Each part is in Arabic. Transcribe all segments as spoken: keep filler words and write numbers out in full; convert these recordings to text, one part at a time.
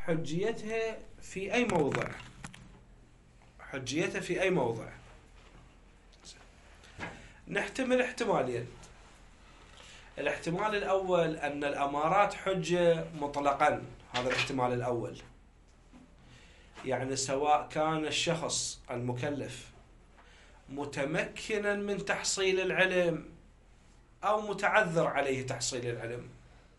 حجيتها في أي موضع؟ حجيتها في أي موضع؟ نحتمل احتمالين. الاحتمال الأول أن الأمارات حجة مطلقا، هذا الاحتمال الأول، يعني سواء كان الشخص المكلف متمكنا من تحصيل العلم أو متعذر عليه تحصيل العلم،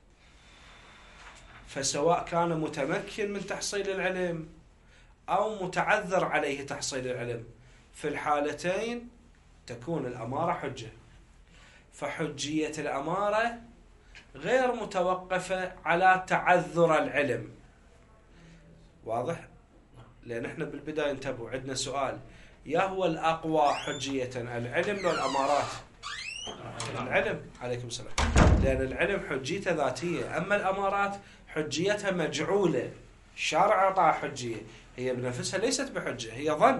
فسواء كان متمكن من تحصيل العلم أو متعذر عليه تحصيل العلم، في الحالتين تكون الأمارة حجة. فحجية الأمارة غير متوقفة على تعذر العلم. واضح؟ لأن احنا بالبداية انتبهوا، عندنا سؤال: يا هو الأقوى حجية، العلم لو الأمارات؟ العلم. عليكم السلام. لأن العلم حجيته ذاتية، أما الأمارات حجيتها مجعولة، الشارع أعطاها حجية، هي بنفسها ليست بحجة، هي ظن.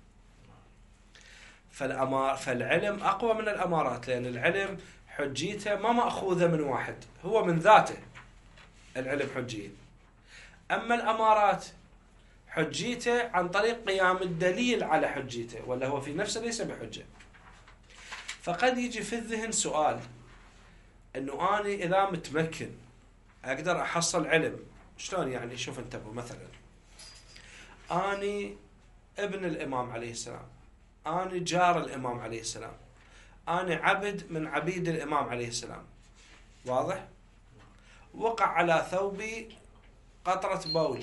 فالأمار فالعلم أقوى من الأمارات، لأن العلم حجيته ما مأخوذة من واحد، هو من ذاته العلم حجية. أما الأمارات حجيته عن طريق قيام الدليل على حجيته، ولا هو في نفسه ليس بحجة. فقد يجي في الذهن سؤال: أنه أنا إذا متمكن أقدر أحصل علم، شلون يعني؟ شوف انتبهوا، مثلا أنا ابن الإمام عليه السلام، أنا جار الإمام عليه السلام، أنا عبد من عبيد الإمام عليه السلام. واضح؟ وقع على ثوبي قطرة بول،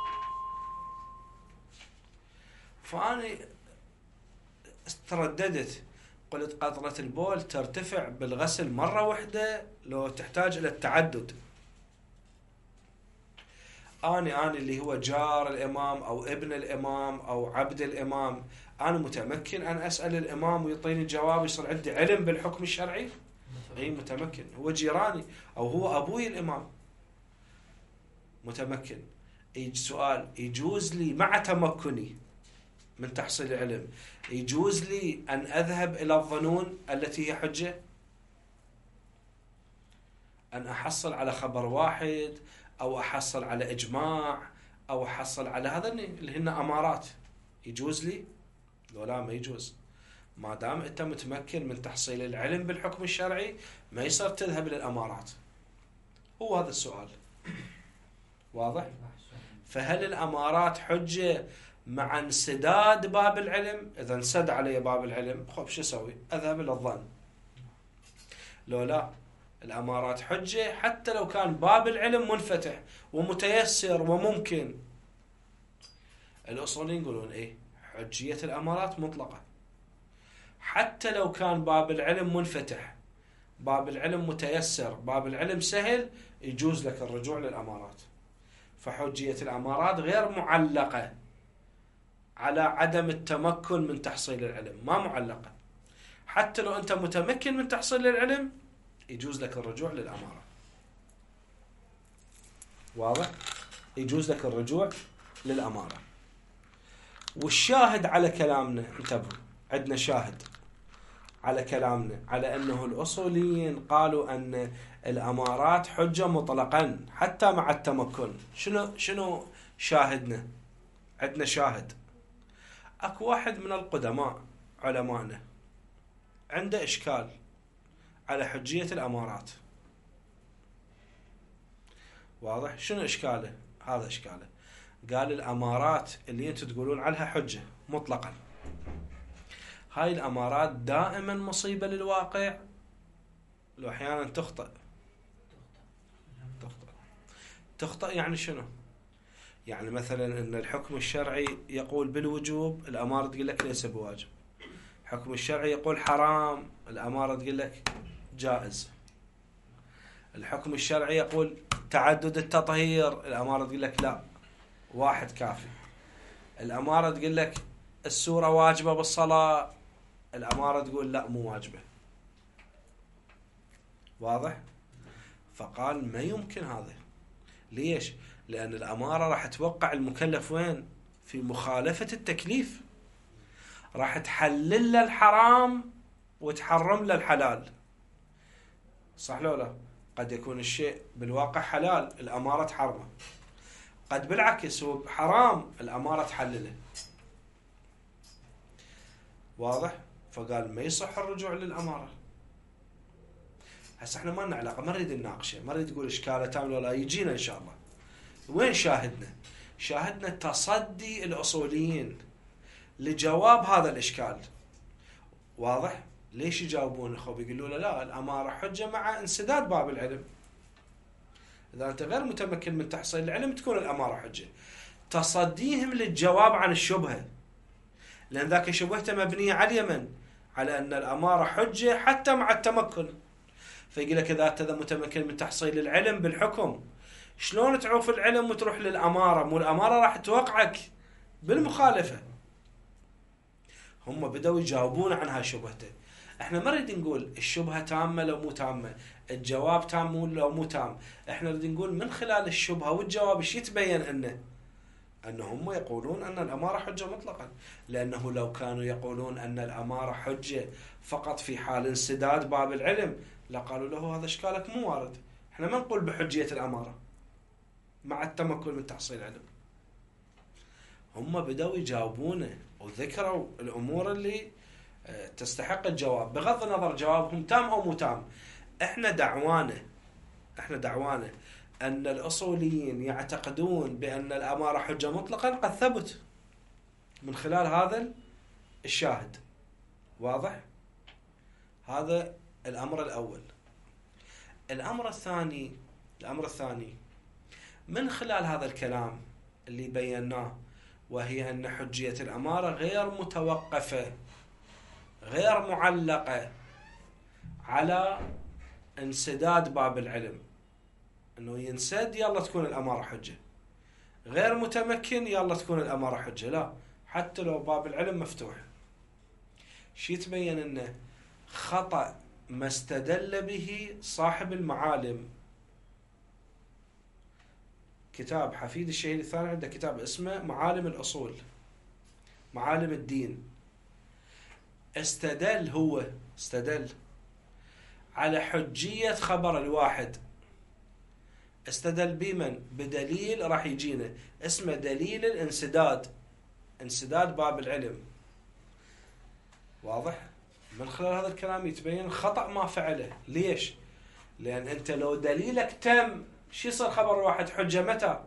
فأنا ترددت، قلت قطرة البول ترتفع بالغسل مرة واحدة لو تحتاج إلى التعدد. أنا أنا اللي هو جار الإمام أو ابن الإمام أو عبد الإمام، أنا متمكن أن أسأل الإمام ويعطيني جواب، يصير عندي علم بالحكم الشرعي؟ أي متمكن. هو جيراني أو هو أبوي الإمام، متمكن. يجي سؤال: يجوز لي مع تمكني من تحصيل العلم، يجوز لي أن أذهب إلى الظنون التي هي حجة؟ أن أحصل على خبر واحد، أو أحصل على إجماع، أو أحصل على هذا اللي هن أمارات، يجوز لي؟ لو لا، ما يجوز. ما دام أنت متمكن من تحصيل العلم بالحكم الشرعي، ما يصير تذهب للأمارات. هو هذا السؤال. واضح؟ فهل الأمارات حجة مع انسداد باب العلم؟ إذا انسد علي باب العلم، خب شو أسوي؟ أذهب إلى الظن. لو لا، الأمارات حجة حتى لو كان باب العلم منفتح ومتيسر وممكن. الأصوليين يقولون إيه؟ حجية الأمارات مطلقة حتى لو كان باب العلم منفتح، باب العلم متيسر، باب العلم سهل، يجوز لك الرجوع للأمارات. فحجية الأمارات غير معلقة على عدم التمكن من تحصيل العلم، ما معلقة. حتى لو أنت متمكن من تحصيل العلم يجوز لك الرجوع للأمارة. واضح؟ يجوز لك الرجوع للأمارة. والشاهد على كلامنا، انتبهوا، عندنا شاهد على كلامنا على أنه الأصوليين قالوا أن الأمارات حجة مطلقا حتى مع التمكن. شنو شنو شاهدنا؟ عندنا شاهد. أكو واحد من القدماء علماءنا عنده إشكال على حجية الأمارات. واضح؟ شنو إشكاله؟ هذا إشكاله. قال الأمارات اللي أنتم تقولون عنها حجة مطلقا، هاي الأمارات دائما مصيبة للواقع، لو أحيانا تخطئ. تخطئ تخطئ يعني شنو؟ يعني مثلا أن الحكم الشرعي يقول بالوجوب، الأمارة تقول لك ليس بواجب. الحكم الشرعي يقول حرام، الأمارة تقول لك جائز. الحكم الشرعي يقول تعدد التطهير، الأمارة تقول لك لا، واحد كافي. الأمارة تقول لك السورة واجبة بالصلاة، الأمارة تقول لا، مو واجبة. واضح؟ فقال ما يمكن هذا. ليش؟ لأن الأمارة راح توقع المكلف وين؟ في مخالفة التكليف، راح تحلل له الحرام وتحرم له الحلال. صح لو لا؟ قد يكون الشيء بالواقع حلال، الأمارة تحرمه. قد بالعكس هو حرام الأمارة تحلله. واضح؟ فقال ما يصح الرجوع للأمارة. هسه احنا ما لنا علاقة، ما نريد نناقشه، ما نريد نقول إشكاله تام ولا، يجينا إن شاء الله. وين شاهدنا؟ شاهدنا تصدي الأصوليين لجواب هذا الإشكال. واضح؟ ليش يجاوبون اخو؟ بيقولوا له لا، الأمارة حجة مع انسداد باب العلم. إذا أنت غير متمكن من تحصيل العلم تكون الأمارة حجة. تصديهم للجواب عن الشبهة، لأن ذاك شبهته مبنية على اليمن، على أن الأمارة حجة حتى مع التمكن. فيقول لك إذا أنت متمكن من تحصيل العلم بالحكم، شلون تعوف العلم وتروح للأمارة؟ مو الأمارة راح توقعك بالمخالفة. هم بدأوا يجاوبون عن هاي شبهته. احنا ما نريد نقول الشبهة تامة لو مو تامة، الجواب تام لو مو تام. احنا نريد نقول من خلال الشبهة والجواب ايش يتبين انه أن هم يقولون أن الأمارة حجة مطلقا. لأنه لو كانوا يقولون أن الأمارة حجة فقط في حال انسداد باب العلم لقالوا له هذا إشكالك مو وارد، احنا ما نقول بحجية الأمارة مع التمكن من تحصيل العلم. هم بدأوا يجاوبونه وذكروا الأمور اللي تستحق الجواب بغض النظر جوابهم تام أو مو تام. احنا دعوانا احنا دعوانا أن الأصوليين يعتقدون بأن الأمارة حجة مطلقا قد ثبت من خلال هذا الشاهد. واضح؟ هذا الأمر الأول. الأمر الثاني الأمر الثاني من خلال هذا الكلام اللي بيناه، وهي أن حجية الأمارة غير متوقفة، غير معلقة على انسداد باب العلم، أنه ينسد يلا تكون الأمارة حجة، غير متمكن يلا تكون الأمارة حجة، لا، حتى لو باب العلم مفتوح. شي تبين أنه خطأ ما استدل به صاحب المعالم. كتاب حفيد الشهيد الثاني عنده كتاب اسمه معالم الأصول، معالم الدين. استدل هو استدل على حجية خبر الواحد. استدل بمن؟ بدليل راح يجينا اسمه دليل الانسداد، انسداد باب العلم. واضح؟ من خلال هذا الكلام يتبين خطأ ما فعله. ليش؟ لأن أنت لو دليلك تم شو يصير خبر الواحد حجة متى؟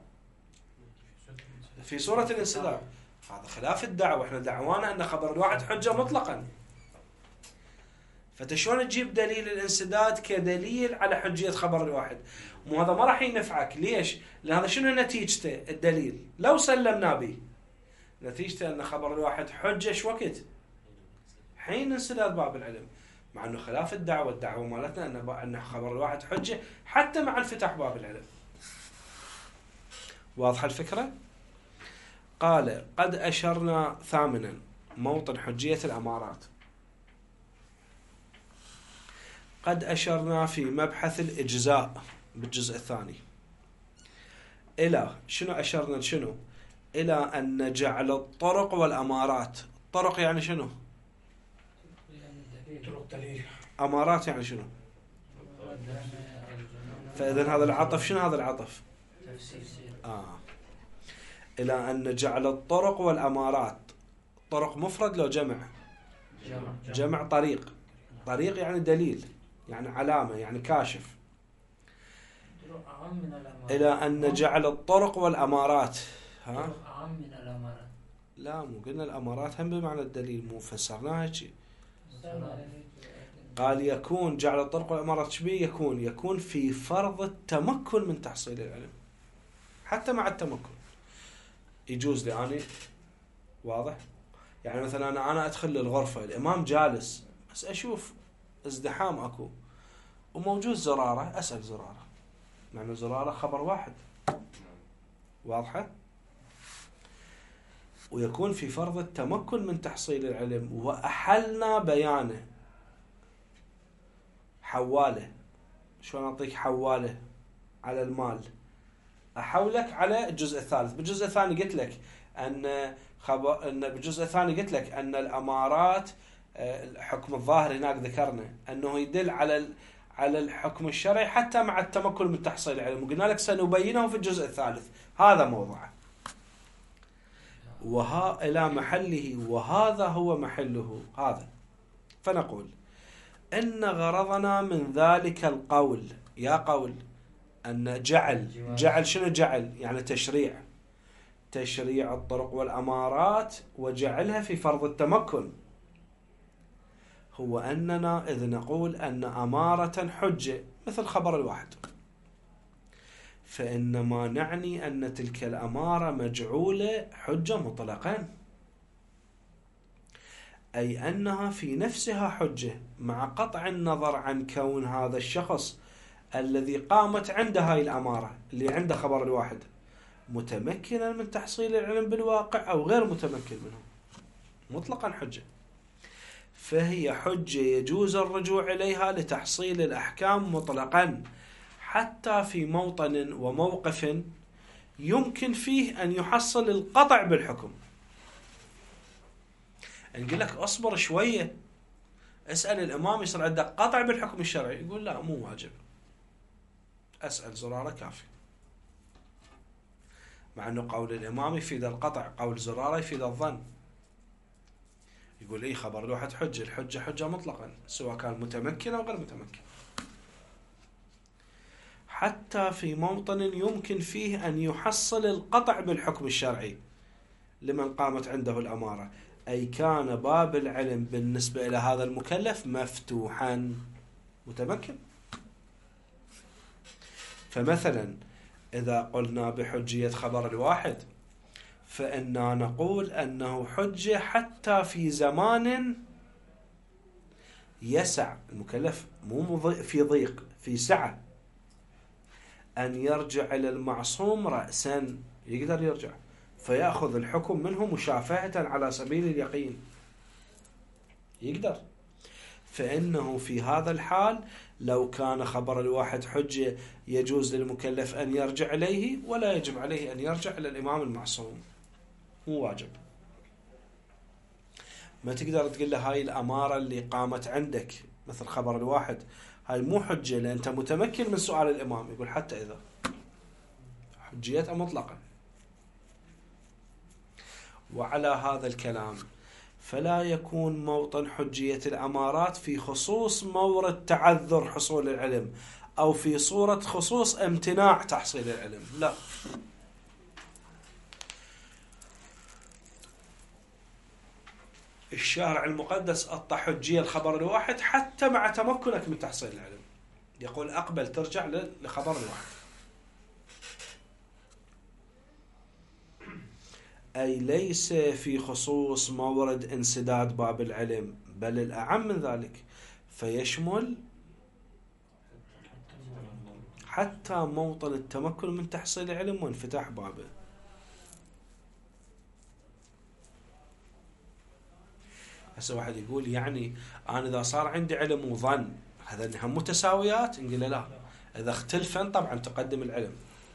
في صورة الانسداد. هذا خلاف الدعوة، احنا دعوانا أن خبر الواحد حجة مطلقا. فتشون تجيب دليل الانسداد كدليل على حجية خبر الواحد؟ مو هذا ما راح ينفعك. ليش؟ لأن هذا شنو نتيجته؟ الدليل لو سلمنا به نتيجته أن خبر الواحد حجة شو وقت؟ حين انسداد باب العلم. مع أنه خلاف الدعوة، الدعوة مالتنا أن أن خبر الواحد حجة حتى مع انفتاح باب العلم. واضحة الفكرة؟ قال قد أشرنا ثامنا موطن حجية الأمارات. قد أشرنا في مبحث الإجزاء بالجزء الثاني إلى شنو؟ أشرنا شنو؟ إلى أن جعل الطرق والأمارات. طرق يعني شنو؟ أمارات يعني شنو؟ فإذن هذا العطف شنو هذا العطف؟ آه. إلى أن جعل الطرق والأمارات. طرق مفرد لو جمع؟ جمع, جمع طريق. طريق يعني دليل، يعني علامة، يعني كاشف. إلى أن جعل الطرق والأمارات. ها؟ أعم من الأمارات. لا، مو قلنا الأمارات هم بمعنى الدليل، مو فسرناها هيك. قال يكون جعل الطرق والأمارات شبيه يكون يكون في فرض التمكن من تحصيل العلم. حتى مع التمكن يجوز لي أنا. واضح؟ يعني مثلا أنا أنا أدخل للغرفة، الإمام جالس، بس أشوف ازدحام أكو وموجود زرارة، أسأل زرارة، معنى زرارة خبر واحد. واضحة؟ ويكون في فرض التمكن من تحصيل العلم. وأحلنا بيانه. حواله، شلون أعطيك حواله على المال؟ أحولك على الجزء الثالث. بالجزء الثاني قلت لك أن خبر أن بالجزء الثاني قلت لك أن الأمارات، الحكم الظاهر هناك ذكرنا أنه يدل على على الحكم الشرعي حتى مع التمكن من تحصيل العلم، وقلنا لك سنبينه في الجزء الثالث، هذا موضوعه وها إلى محله، وهذا هو محله هذا. فنقول إن غرضنا من ذلك القول، يا قول أن جعل جعل شنو جعل؟ يعني تشريع، تشريع الطرق والأمارات وجعلها في فرض التمكن، هو أننا إذ نقول أن أمارة حجة مثل خبر الواحد، فإنما نعني أن تلك الأمارة مجعولة حجة مطلقا، أي أنها في نفسها حجة مع قطع النظر عن كون هذا الشخص الذي قامت عنده هاي الأمارة اللي عنده خبر الواحد متمكنا من تحصيل العلم بالواقع أو غير متمكن منه، مطلقا حجة. فهي حجة يجوز الرجوع إليها لتحصيل الأحكام مطلقا، حتى في موطن وموقف يمكن فيه أن يحصل القطع بالحكم. نقول لك أصبر شوية، اسأل الإمام يصير عندك قطع بالحكم الشرعي، يقول لا مو واجب، أسأل زرارة كافي، مع أنه قول الإمام يفيد القطع، قول زرارة يفيد الظن. يقول إيه خبر الواحد حجة، الحجة حجة مطلقا سواء كان متمكن أو غير متمكن، حتى في موطن يمكن فيه أن يحصل القطع بالحكم الشرعي لمن قامت عنده الأمارة، أي كان باب العلم بالنسبة إلى هذا المكلف مفتوحا متمكن. فمثلا إذا قلنا بحجية خبر الواحد فإننا نقول أنه حجة حتى في زمان يسع المكلف، مو في ضيق، في سعة، أن يرجع إلى المعصوم رأسا، يقدر يرجع فيأخذ الحكم منه مشافهة على سبيل اليقين، يقدر. فإنه في هذا الحال لو كان خبر الواحد حجة يجوز للمكلف أن يرجع إليه، ولا يجب عليه أن يرجع إلى الإمام المعصوم، مو واجب. ما تقدر تقول له هاي الأمارة اللي قامت عندك مثل خبر الواحد هاي مو حجة لأن أنت متمكن من سؤال الإمام، يقول حتى إذا حجيتها مطلقا. وعلى هذا الكلام فلا يكون موطن حجية الأمارات في خصوص مورد تعذر حصول العلم أو في صورة خصوص امتناع تحصيل العلم، لا. الشارع المقدس أعطى حجية الخبر الواحد حتى مع تمكنك من تحصيل العلم، يقول أقبل ترجع لخبر الواحد، أي ليس في خصوص مورد انسداد باب العلم، بل الأعم من ذلك، فيشمل حتى موطن التمكن من تحصيل العلم وانفتاح بابه. هسه واحد يقول يعني أنا إذا صار عندي علم وظن هذا هم متساويات؟ نقول لا، إذا اختلفن طبعا تقدم العلم.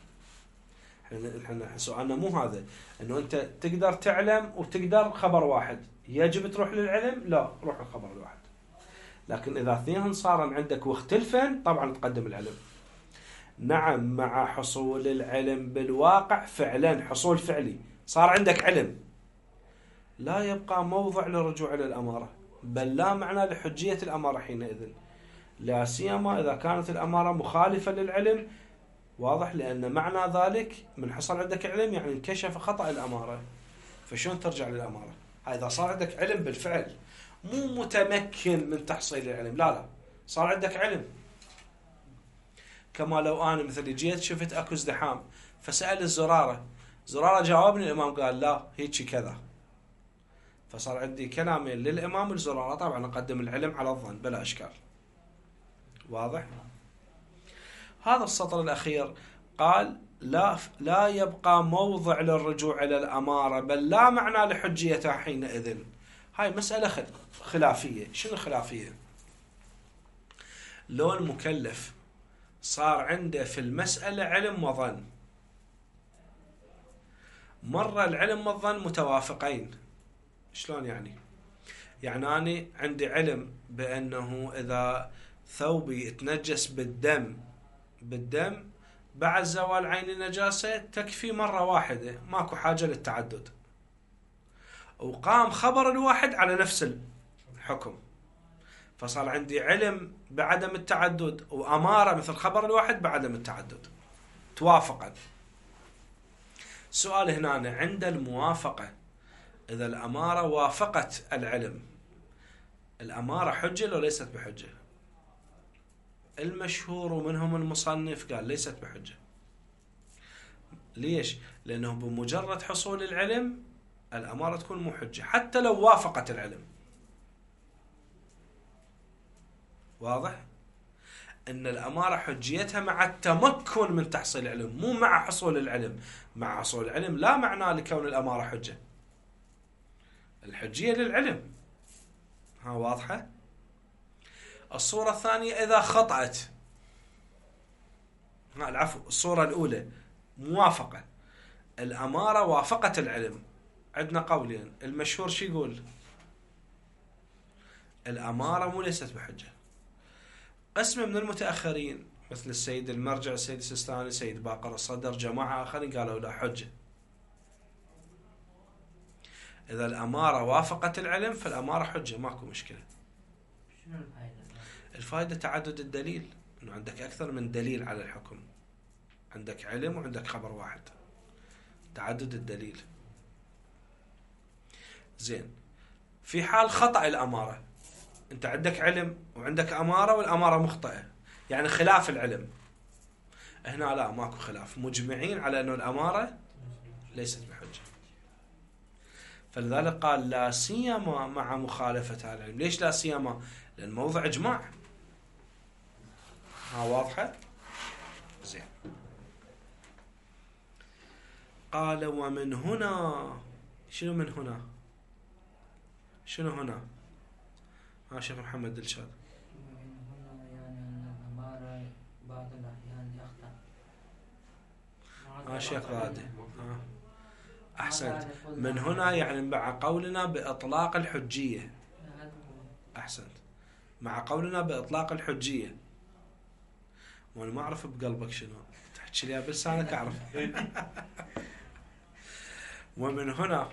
احنا سؤالنا مو هذا، انه انت تقدر تعلم وتقدر خبر واحد، يجب تروح للعلم؟ لا، روح الخبر الواحد. لكن اذا اثنين صارن عندك واختلفن طبعا تقدم العلم. نعم، مع حصول العلم بالواقع فعلا، حصول فعلي، صار عندك علم، لا يبقى موضع للرجوع الى الاماره، بل لا معنى لحجيه الاماره حينئذ، لا سيما اذا كانت الاماره مخالفه للعلم، واضح، لأن معنى ذلك من حصل عندك علم يعني انكشف خطأ الأمارة، فشون ترجع للأمارة؟ إذا صار عندك علم بالفعل، مو متمكن من تحصيل العلم، لا لا، صار عندك علم. كما لو أنا مثل جيت شفت أكو ازدحام فسأل الزرارة، زرارة جاوبني، الإمام قال لا هيك كذا، فصار عندي كلامين للإمام والزرارة، طبعا أقدم العلم على الظن بلا إشكال، واضح؟ هذا السطر الأخير قال لا لا يبقى موضع للرجوع إلى الأمارة، بل لا معنى لحجيتها حينئذ. هاي مسألة خلافية. شنو خلافية؟ لو المكلف صار عنده في المسألة علم وظن، مرة العلم والظن متوافقين. شلون يعني؟ يعني أنا عندي علم بأنه إذا ثوبي يتنجس بالدم بالدم بعد زوال عين النجاسة تكفي مرة واحدة، ماكو حاجة للتعدد. وقام خبر الواحد على نفس الحكم، فصار عندي علم بعدم التعدد وأمارة مثل خبر الواحد بعدم التعدد توافقا. سؤال هنا عند الموافقة، إذا الأمارة وافقت العلم، الأمارة حجة لو ليست بحجة؟ المشهور ومنهم المصنف قال ليست بحجة. ليش؟ لأنه بمجرد حصول العلم الأمارة تكون مو حجة حتى لو وافقت العلم. واضح؟ أن الأمارة حجيتها مع التمكن من تحصيل العلم، مو مع حصول العلم. مع حصول العلم لا معنى لكون الأمارة حجة، الحجية للعلم. ها واضحة؟ الصورة الثانية إذا خطأت، ها العفو الصورة الأولى موافقة، الأمارة وافقت العلم. عندنا قولين، المشهور شو يقول؟ الأمارة مو ليست بحجة. قسم من المتأخرين مثل السيد المرجع، السيد السيستاني، السيد باقر الصدر، جماعة آخرين قالوا لا حجة. إذا الأمارة وافقت العلم فالأمارة حجة، ماكو مشكلة. شنو الفائدة؟ الفائدة تعدد الدليل، إنه عندك أكثر من دليل على الحكم، عندك علم وعندك خبر واحد، تعدد الدليل. زين، في حال خطأ الأمارة، أنت عندك علم وعندك أمارة والأمارة مخطئة، يعني خلاف العلم. هنا لا، ماكو خلاف، مجمعين على أنه الأمارة ليست بحجة. فلذلك قال لا سيما مع مخالفة العلم. ليش لا سيما؟ لأن موضع إجماع. ها واضحة؟ زين. قال ومن هنا، شنو من هنا؟ شنو هنا؟ ها شيخ محمد دلشاد. من هنا يعني أن الأمارة بعض الأحيان يخطأ. ها شيخ غادي. ها أحسنت. من هنا يعني مع قولنا بإطلاق الحجية. أحسنت. مع قولنا بإطلاق الحجية. وأنا ما أعرف بقلبك شنو تحكي لي بلسانك أعرف. ومن هنا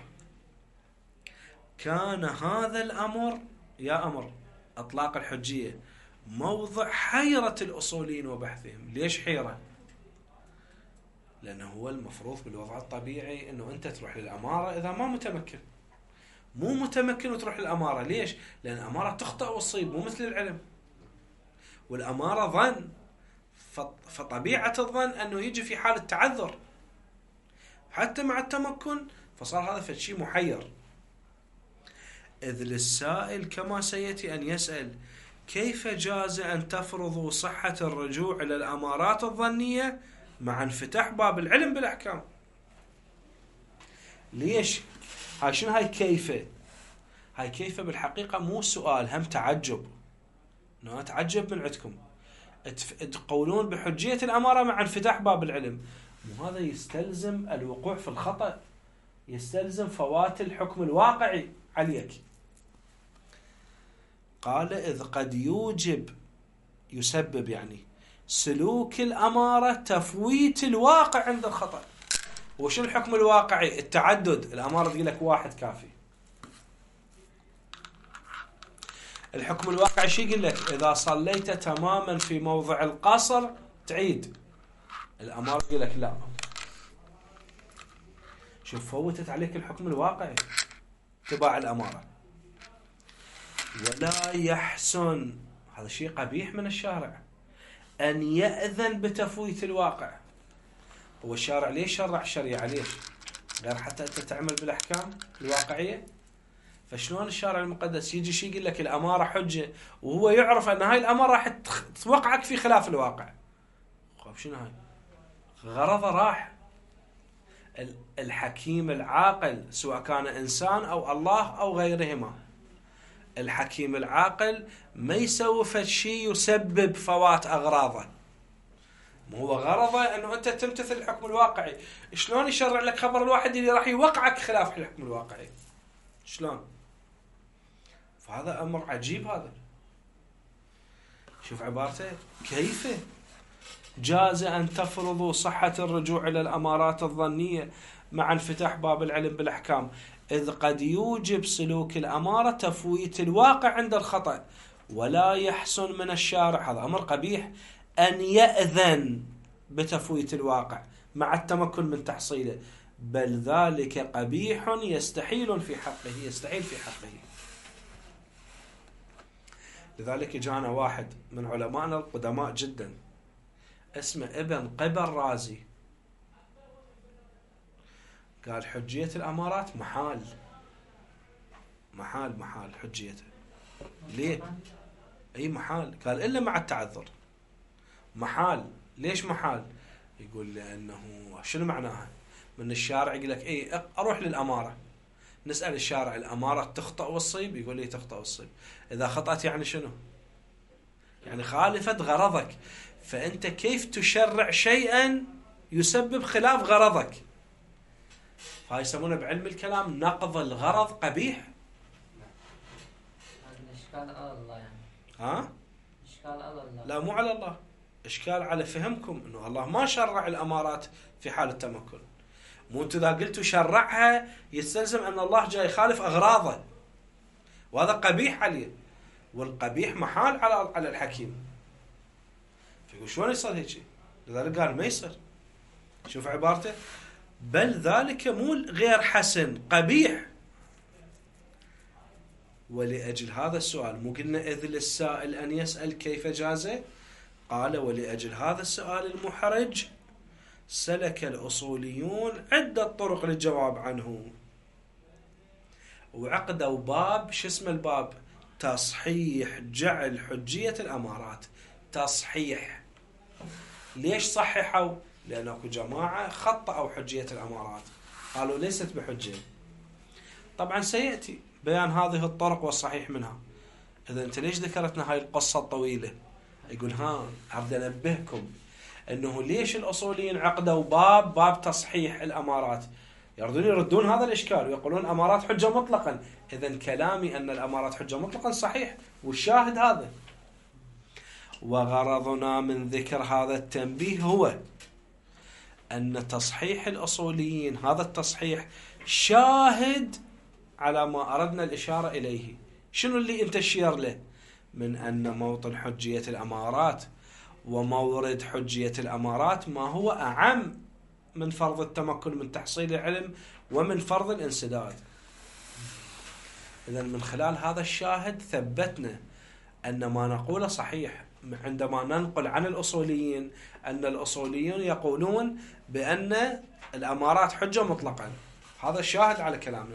كان هذا الأمر، يا أمر إطلاق الحجية، موضع حيرة الأصوليين وبحثهم. ليش حيرة؟ لأنه هو المفروض بالوضع الطبيعي أنه أنت تروح للأمارة إذا ما متمكن، مو متمكن وتروح للأمارة. ليش؟ لأن الأمارة تخطئ وتصيب، مو مثل العلم. والأمارة ظن، فطبيعة الظن أنه يجي في حالة تعذر حتى مع التمكن، فصار هذا فشي محير. إذ للسائل كما سيأتي أن يسأل كيف جاز أن تفرضوا صحة الرجوع إلى الأمارات الظنية مع انفتاح باب العلم بالأحكام؟ ليش؟ هاي شنو هاي كيف؟ هاي كيف بالحقيقة مو سؤال، هم تعجب. أنا أتعجب من عندكم تقولون بحجية الأمارة مع انفتاح باب العلم. مو هذا يستلزم الوقوع في الخطأ، يستلزم فوات الحكم الواقعي عليك. قال إذ قد يوجب، يسبب يعني سلوك الأمارة تفويت الواقع عند الخطأ. وشو الحكم الواقعي؟ التعدد. الأمارة تقول لك واحد كافي. الحكم الواقعي شو يقول لك؟ إذا صليت تماما في موضع القصر تعيد. الأمارة تقول لك لا. شوف فوتت عليك الحكم الواقعي تباع الأمارة. ولا يحسن، هذا شيء قبيح من الشارع، أن يأذن بتفويت الواقع. هو الشارع ليش شرع الشريعة؟ ليش؟ غير حتى أنت تعمل بالأحكام الواقعية. فشلون الشارع المقدس يجي شيء يقول لك الأمارة حجة وهو يعرف أن هاي الأمارة راح توقعك في خلاف الواقع؟ خب شنو هاي؟ غرضه راح. الحكيم العاقل سواء كان إنسان أو الله أو غيرهما، الحكيم العاقل ما يسوي فشي يسبب فوات أغراضه. هو غرضه أنه أنت تمتثل الحكم الواقعي. شلون يشرع لك خبر الواحد اللي راح يوقعك خلاف الحكم الواقعي؟ شلون؟ فهذا أمر عجيب. هذا شوف عبارته كيف جاز أن تفرضوا صحة الرجوع إلى الأمارات الظنية مع انفتاح باب العلم بالأحكام، إذ قد يوجب سلوك الأمارة تفويت الواقع عند الخطأ، ولا يحسن من الشارع، هذا أمر قبيح، أن يأذن بتفويت الواقع مع التمكن من تحصيله، بل ذلك قبيح يستحيل في حقه يستحيل في حقه. لذلك جانا واحد من علمائنا القدماء جدا اسمه ابن قبل رازي، قال حجية الأمارات محال محال محال حجيته. ليه؟ أي محال؟ قال إلا مع التعذر. محال. ليش محال؟ يقول لأنه شنو معناها؟ من الشارع يقول لك إيه أروح للأمارة، نسأل الشارع الأمارة تخطأ والصيب؟ يقول لي تخطأ والصيب. إذا خطأت يعني شنو؟ يعني خالفت غرضك، فأنت كيف تشرع شيئا يسبب خلاف غرضك؟ فهاي يسمونه بعلم الكلام نقض الغرض قبيح. إشكال على الله يعني. ها؟ إشكال على الله. لا مو على الله، إشكال على فهمكم إنه الله ما شرع الأمارات في حال التمكن. مو أنتوا إذا قلتوا شرعها يستلزم أن الله جاي يخالف أغراضه، وهذا قبيح عليه، والقبيح محال على على الحكيم. فيقول شلون يصير هيك؟ لذلك قال ما يصير. شوف عبارته، بل ذلك مو غير حسن، قبيح. ولأجل هذا السؤال، مو قلنا إذ للسائل أن يسأل كيف جاز؟ قال ولأجل هذا السؤال المحرج سلك الأصوليون عدة طرق للجواب عنه، وعقدوا باب، شو اسم الباب؟ تصحيح جعل حجية الأمارات. تصحيح. ليش صححوا؟ لأن اكو جماعة خطأوا حجية الأمارات، قالوا ليست بحجة. طبعا سيأتي بيان هذه الطرق والصحيح منها. إذا أنت ليش ذكرتنا هاي القصة الطويلة؟ يقول ها أريد أنبهكم أنه ليش الأصوليين عقدوا باب باب تصحيح الأمارات، يردون يردون هذا الإشكال ويقولون الأمارات حجة مطلقا. إذا كلامي أن الأمارات حجة مطلقا صحيح، والشاهد هذا. وغرضنا من ذكر هذا التنبيه هو أن تصحيح الأصوليين، هذا التصحيح شاهد على ما أردنا الإشارة إليه. شنو اللي أنت تشير له؟ من أن موطن حجية الأمارات ومورد حجية الأمارات ما هو أعم من فرض التمكن من تحصيل العلم ومن فرض الانسداد. إذن من خلال هذا الشاهد ثبتنا أن ما نقوله صحيح عندما ننقل عن الأصوليين أن الأصوليون يقولون بأن الأمارات حجة مطلقا. هذا الشاهد على كلامنا.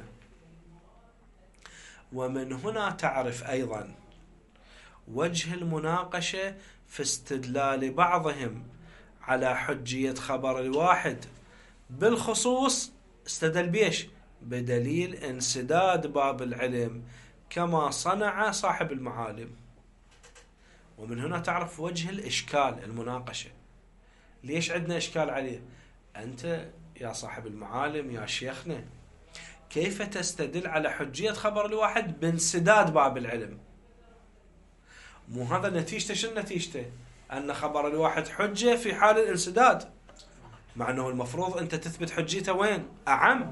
ومن هنا تعرف أيضا وجه المناقشة في استدلال بعضهم على حجية خبر الواحد بالخصوص. استدل بيش؟ بدليل انسداد باب العلم كما صنع صاحب المعالم. ومن هنا تعرف وجه الإشكال المناقشة. ليش عندنا إشكال عليه؟ أنت يا صاحب المعالم يا شيخنا كيف تستدل على حجية خبر الواحد بانسداد باب العلم؟ مو هذا نتيجته؟ شو نتيجته؟ أن خبر الواحد حجة في حال الانسداد، مع أنه المفروض أنت تثبت حجيته وين؟ أعم.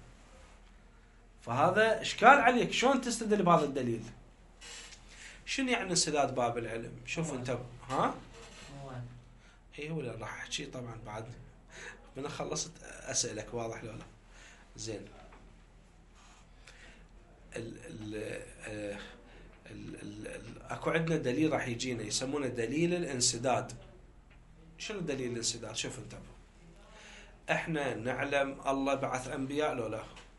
فهذا إشكال عليك، شلون تستدل بهذا الدليل؟ شنو يعني انسداد باب العلم؟ شوف أنت ها؟ إيه ولا راح أحكي طبعا بعد من خلصت أسألك، واضح لولا؟ زين. ال ال ال ال ال اكو عندنا دليل راح يجينا يسمونه دليل الانسداد. شنو دليل الانسداد؟ شوف انت، احنا نعلم الله بعث انبياء لو لا؟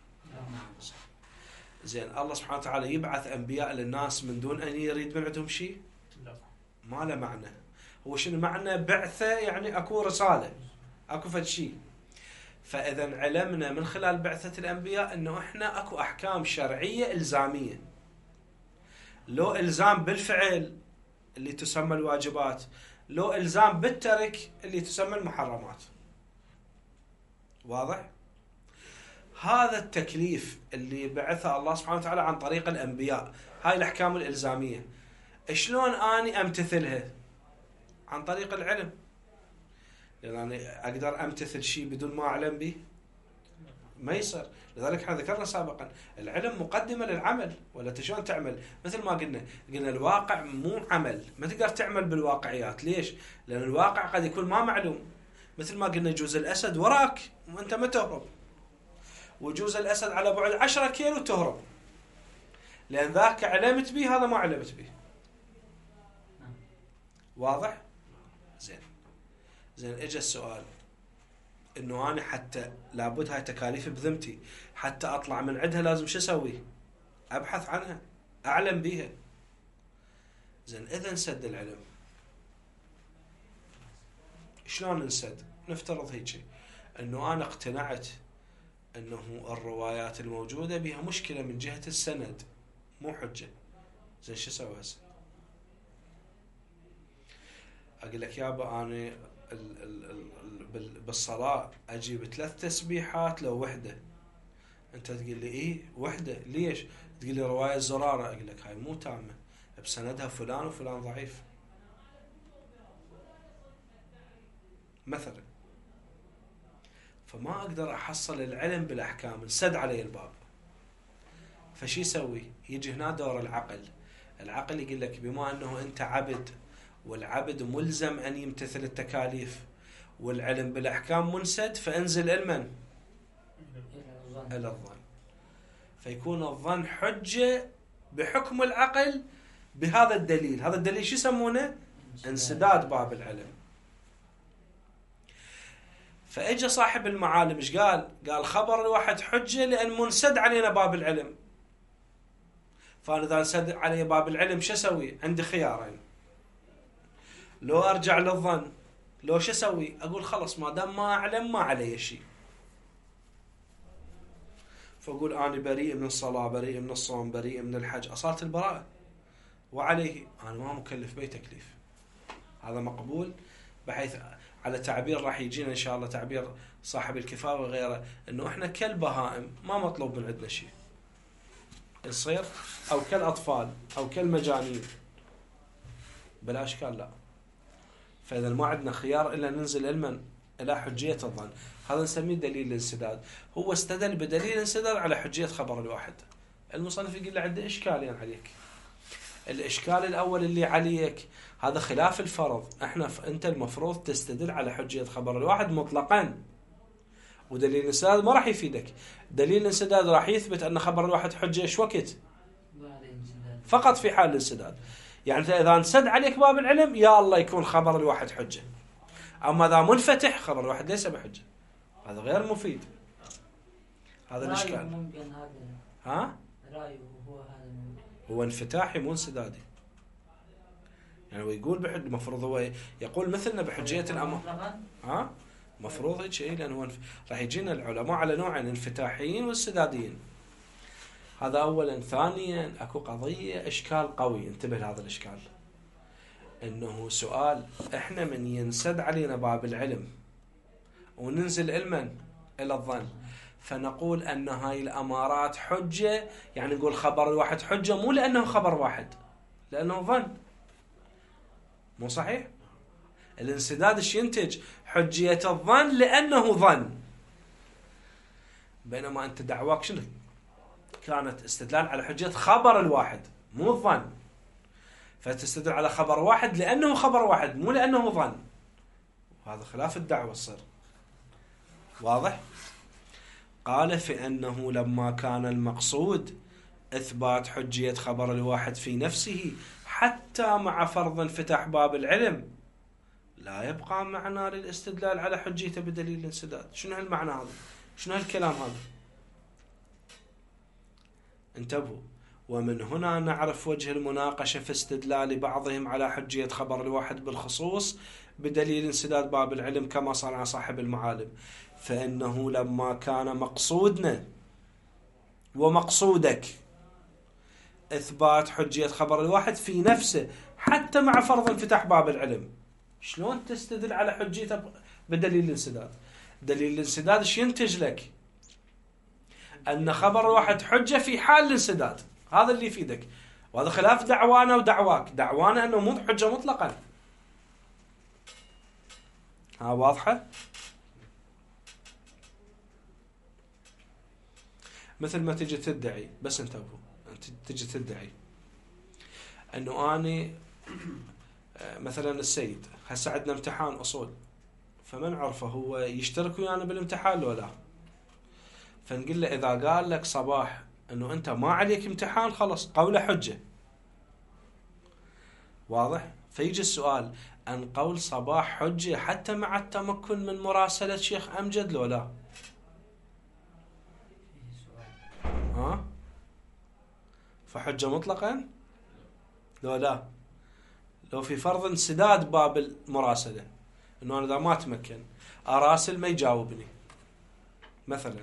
زين. الله سبحانه وتعالى يبعث انبياء للناس من دون ان يريد من عندهم شيء؟ لا، ما له معنى. هو شنو معنى بعثه؟ يعني اكو رساله، اكو فد شيء. فاذا علمنا من خلال بعثه الانبياء انه احنا اكو احكام شرعيه الزاميه، لو الزام بالفعل اللي تسمى الواجبات، لو الزام بالترك اللي تسمى المحرمات. واضح؟ هذا التكليف اللي بعثه الله سبحانه وتعالى عن طريق الانبياء، هاي الاحكام الالزاميه، شلون اني امتثلها؟ عن طريق العلم. لان انا اقدر امتثل شيء بدون ما اعلم به؟ ما يصير. لذلك احنا ذكرنا سابقا العلم مقدمه للعمل. ولا شلون تعمل؟ مثل ما قلنا قلنا الواقع مو عمل، ما تقدر تعمل بالواقعيات. ليش؟ لان الواقع قد يكون ما معلوم. مثل ما قلنا جوز الاسد وراك وانت ما تهرب، وجوز الاسد على بعد عشرة كيلو تهرب، لان ذاك علمت به هذا ما علمت به. واضح؟ زين زين اجى السؤال انه انا حتى لابد هاي تكاليف بذمتي، حتى اطلع من عندها لازم شو اسوي؟ ابحث عنها، اعلم بيها. زين اذا انسد العلم شلون انسد؟ نفترض هيك انه انا اقتنعت انه الروايات الموجوده بها مشكله من جهه السند، مو حجه. زين شو اسوي هسه؟ اقول لك يابا انا ال ال ال بالصلاه اجيب ثلاث تسبيحات لو وحده. انت تقول لي ايه وحده؟ ليش؟ تقول لي روايه زراره. اقول لك هاي مو تامه، بسندها فلان وفلان ضعيف مثلا. فما اقدر احصل العلم بالاحكام، انسد علي الباب. فشي يسوي؟ يجي هنا دور العقل. العقل يقول لك بما انه انت عبد، والعبد ملزم ان يمتثل التكاليف، والعلم بالاحكام منسد، فانزل علما الى الظن. فيكون الظن حجه بحكم العقل بهذا الدليل. هذا الدليل شو يسمونه؟ انسداد باب العلم. فاجى صاحب المعالم ايش قال؟ قال خبر الواحد حجه لان منسد علينا باب العلم. فانا اذا انسد علي باب العلم شو اسوي؟ عندي خيارين، لو ارجع للظن لو شو اسوي؟ اقول خلص ما دام ما اعلم ما علي شيء، فاقول انا بريء من الصلاه، بريء من الصوم، بريء من الحج، اصالة البراءه، وعليه انا ما مكلف باي تكليف. هذا مقبول، بحيث على تعبير راح يجينا ان شاء الله، تعبير صاحب الكفايه وغيره، انه احنا كالبهائم ما مطلوب من عندنا شيء يصير، او كالاطفال او كالمجانين بلا اشكال. لا. فاذا ما عندنا خيار الا ننزل علما الى حجيه الظن. هذا نسميه دليل الانسداد. هو استدل بدليل الانسداد على حجيه خبر الواحد. المصنف يقول له عنده اشكالين عليك. الاشكال الاول اللي عليك هذا خلاف الفرض. احنا انت المفروض تستدل على حجيه خبر الواحد مطلقا، ودليل الانسداد ما راح يفيدك. دليل الانسداد راح يثبت ان خبر الواحد حجه ايش وقت؟ فقط في حال الانسداد. يعني اذا انسد عليك باب العلم يا الله يكون خبر الواحد حجه، اما اذا منفتح خبر الواحد ليس بحجه، هذا غير مفيد. هذا الاشكال. ها؟ رايه هو هذا هو انفتاحي مو انسدادي. يعني هو يقول بحج، المفروض هو يقول مثلنا بحجيه الامر. ها؟ مفروض هيك شيء، لانه انف... راح يجينا العلماء على نوعين، انفتاحيين وانسداديين. هذا اولا. ثانيا اكو قضيه اشكال قوي، انتبه لهذا الاشكال، انه سؤال احنا من ينسد علينا باب العلم وننزل علما الى الظن، فنقول ان هاي الامارات حجه، يعني نقول خبر الواحد حجه مو لانه خبر واحد، لانه ظن. مو صحيح؟ الانسداد ايش ينتج؟ حجيه الظن لانه ظن. بينما انت دعواك شنو؟ كانت استدلال على حجيه خبر الواحد مو الظن، فتستدل على خبر واحد لانه خبر واحد مو لانه ظن، وهذا خلاف الدعوه الصر. واضح؟ قال فانه لما كان المقصود اثبات حجيه خبر الواحد في نفسه حتى مع فرض انفتاح باب العلم، لا يبقى معنى للاستدلال على حجيته بدليل الانسداد. شنو هالمعنى هذا؟ شنو هالكلام هذا؟ انتبهوا. ومن هنا نعرف وجه المناقشة في استدلال بعضهم على حجية خبر الواحد بالخصوص بدليل انسداد باب العلم كما صنع صاحب المعالم. فإنه لما كان مقصودنا ومقصودك إثبات حجية خبر الواحد في نفسه حتى مع فرض انفتاح باب العلم، شلون تستدل على حجيته بدليل الانسداد؟ دليل الانسداد ايش ينتج لك؟ أن خبر الواحد حجة في حال الانسداد، هذا اللي يفيدك. وهذا خلاف دعوانا ودعواك. دعوانا أنه مو حجة مطلقا. ها واضحة؟ مثل ما تجي تدعي، بس انتبهوا، تجي تدعي أنه أنا مثلا السيد هسه عندنا امتحان أصول، فمن عرفه هو يشترك ويانا بالامتحان لو لا؟ فنقول له إذا قال لك صباح أنه أنت ما عليك امتحان خلص قوله حجة. واضح؟ فيجي السؤال، أن قول صباح حجة حتى مع التمكن من مراسلة شيخ أمجد لو لا؟ ها؟ فحجة مطلقا لو لا؟ لو في فرض انسداد باب المراسلة، أنه أنا إذا ما أتمكن أراسل ما يجاوبني مثلا،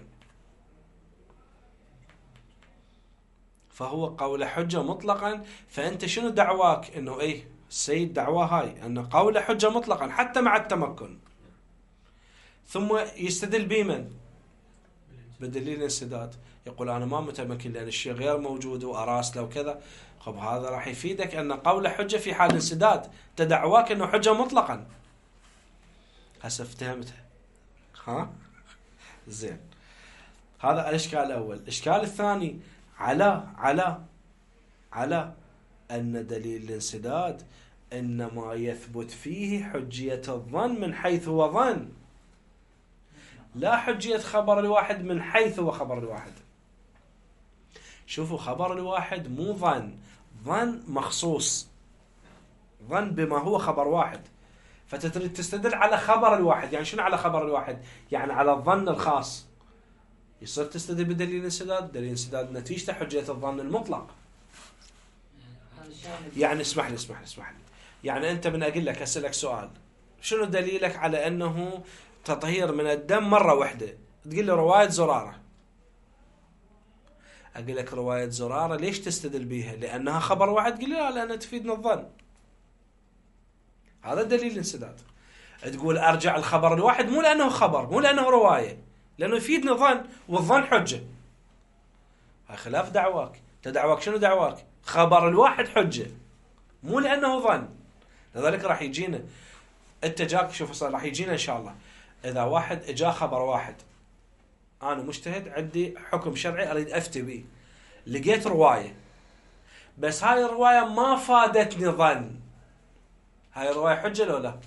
فهو قول حجة مطلقا. فأنت شنو دعواك؟ أنه إيه السيد دعواه هاي أن قول حجة مطلقا حتى مع التمكن، ثم يستدل بمن؟ بدليل الانسداد. يقول أنا ما متمكن لأن الشيء غير موجود وأراسله وكذا. خب هذا راح يفيدك أن قول حجة في حال انسداد، تدعواك أنه حجة مطلقا. هسه افتهمتها؟ ها؟ زين. هذا الإشكال الأول. الإشكال الثاني على على على أن دليل الانسداد إنما يثبت فيه حجية الظن من حيث هو ظن، لا حجية خبر الواحد من حيث هو خبر الواحد. شوفوا خبر الواحد مو ظن، ظن مخصوص، ظن بما هو خبر واحد. فتريد تستدل على خبر الواحد، يعني شنو على خبر الواحد؟ يعني على الظن الخاص. يصير تستدل بدليل الانسداد، دليل الانسداد نتيجته حجية الظن المطلق. يعني اسمح لي اسمح لي اسمح لي يعني أنت من أقول لك أسألك سؤال، شنو دليلك على أنه تطهير من الدم مرة واحدة؟ تقول لي رواية زرارة. أقول لك رواية زرارة ليش تستدل بيها؟ لأنها خبر واحد. تقول لي لا لأنها تفيدنا الظن. هذا دليل الانسداد. تقول أرجع الخبر الواحد مو لأنه خبر، مو لأنه رواية، لأنه يفيدنا ظن، والظن حجة. هاي خلاف دعواك. تدعواك شنو دعواك؟ خبر الواحد حجة، مو لأنه ظن. لذلك راح يجينا انت جاك، شوف صار راح يجينا ان شاء الله اذا واحد اجا خبر واحد، انا مجتهد عندي حكم شرعي اريد افتي به، لقيت روايه بس هاي الروايه ما فادتني ظن، هاي الروايه حجه لو لا؟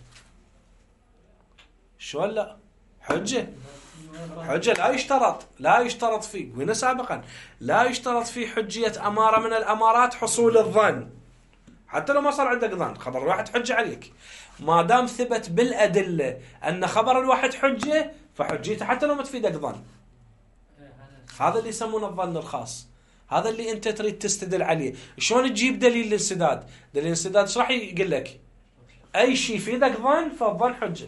شو لا؟ حجه. حجه لا يشترط لا يشترط فيه، وهنا سابقا لا يشترط فيه حجيه اماره من الامارات حصول الظن، حتى لو ما صار عندك ظن خبر الواحد حجة عليك، ما دام ثبت بالأدلة أن خبر الواحد حجة فحجيته حتى لو ما تفيدك ظن. هذا اللي يسمونه الظن الخاص، هذا اللي أنت تريد تستدل عليه. شلون تجيب دليل الانسداد؟ دليل الانسداد ايش راح يقول لك؟ أي شيء يفيدك ظن فالظن حجة.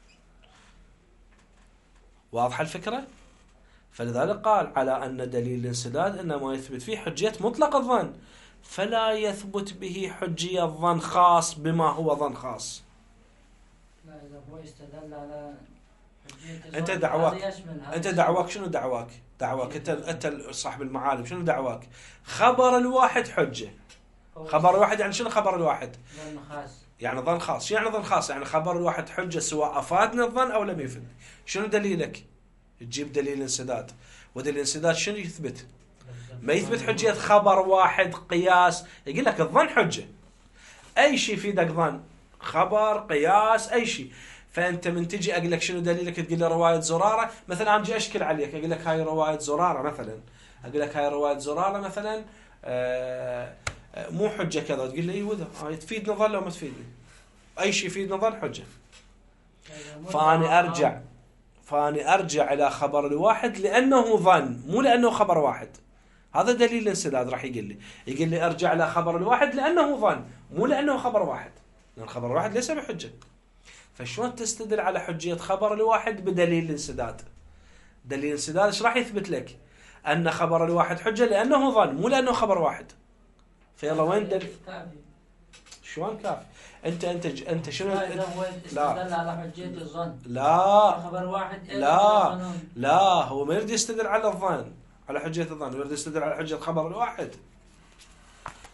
واضحة الفكرة؟ فلذلك قال على أن دليل الانسداد إنما يثبت فيه حجية مطلق الظن، فلا يثبت به حجية ظن خاص بما هو ظن خاص. لا إذا هو استدل على حجية أنت دعواك أنت دعواك شنو دعواك؟ دعواك أنت أنت صاحب المعالم شنو دعواك؟ خبر الواحد حجة. خبر الواحد يعني شنو خبر الواحد؟ ظن خاص. يعني ظن خاص. شو يعني ظن خاص؟ يعني خبر الواحد حجة سواء أفادنا الظن أو لم يفد. شنو دليلك؟ تجيب دليل الانسداد، ودليل الانسداد شنو يثبت؟ ما يثبت حجية خبر واحد قياس. يقول لك الظن حجة، أي شيء يفيدك ظن، خبر قياس أي شيء. فأنت من تجي أقول لك شنو دليلك تقول لي رواية زرارة مثلا، أنا أجي أشكل عليك أقول لك هاي رواية زرارة مثلا، أقول لك هاي رواية زرارة مثلا آه مو حجة كذا، تقول لي إيه وذا هاي تفيدنا ظن لو ما تفيدني، أي شيء يفيدنا ظن حجة. فأنا أرجع فأنا أرجع إلى خبر الواحد لأنه ظن مو لأنه خبر واحد. هذا دليل الانسداد. راح يقول لي يقول لي ارجع الى خبر الواحد لانه ظن مو لانه خبر واحد، لان خبر الواحد ليس بحجه. فشلون تستدل على حجيه خبر الواحد بدليل الانسداد؟ دليل الانسداد ايش راح يثبت لك؟ ان خبر الواحد حجه لانه ظن مو لانه خبر واحد. فيلا وين دليل؟ شلون كافي؟ انت انت انت شنو؟ اذا هو استدل على حجيه الظن لا خبر واحد لا لا هو ما يريد يستدل على الظن على حجية الظن، يريد يستدل على حجة خبر الواحد.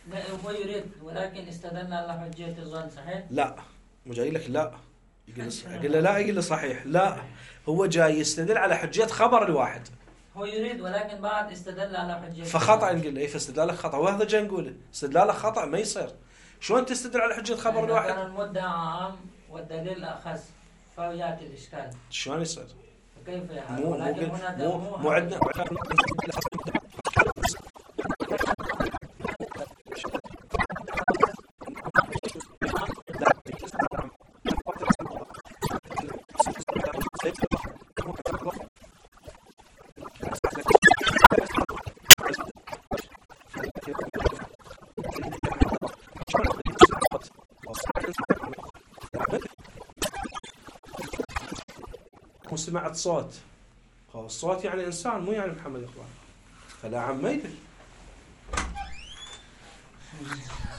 لا هو يريد ولكن استدل على حجية الظن صحيح؟ لا مو جاي لك لا يقول يقول له لا، يقول له صحيح. لا هو جاي يستدل على حجية خبر الواحد. هو يريد ولكن بعد استدل على حجية فخطأ نقول له اي، فاستدلالك خطأ، وهذا جاي نقوله استدلالك خطأ ما يصير. شلون تستدل على حجية خبر الواحد؟ كان المدعى عام والدليل أخص فيأتي الإشكال. شلون يصير؟ كيف يعني؟ مو ولكن مو هنا مو, مو عندنا سمعت صوت، هو الصوت يعني إنسان مو يعني محمد إقبال، فلا عم ما يدري.